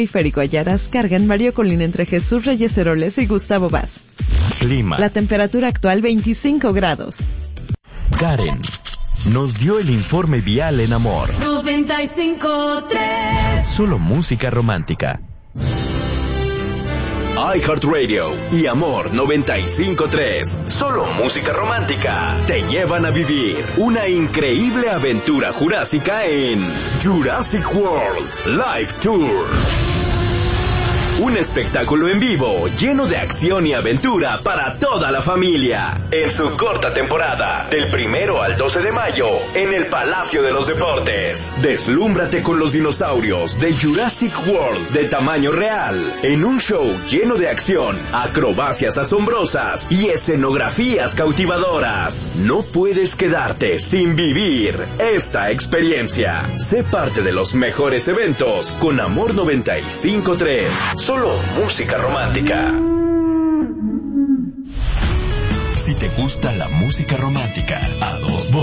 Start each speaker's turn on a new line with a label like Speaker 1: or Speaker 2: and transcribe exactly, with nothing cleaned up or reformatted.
Speaker 1: Periférico Ayaras, cargan Mario Colín entre Jesús Reyes Heroles y Gustavo Vaz.
Speaker 2: Clima.
Speaker 1: La temperatura actual veinticinco grados.
Speaker 2: Karen nos dio el informe vial en Amor.
Speaker 3: noventa y cinco tres.
Speaker 2: Solo música romántica.
Speaker 4: iHeartRadio y Amor noventa y cinco tres, solo música romántica, te llevan a vivir una increíble aventura jurásica en Jurassic World Live Tour. Un espectáculo en vivo lleno de acción y aventura para toda la familia. En su corta temporada, del primero al doce de mayo, en el Palacio de los Deportes. Deslúmbrate con los dinosaurios de Jurassic World de tamaño real. En un show lleno de acción, acrobacias asombrosas y escenografías cautivadoras. No puedes quedarte sin vivir esta experiencia. Sé parte de los mejores eventos con Amor noventa y cinco tres. Solo música romántica.
Speaker 2: Si te gusta la música romántica a dos voces.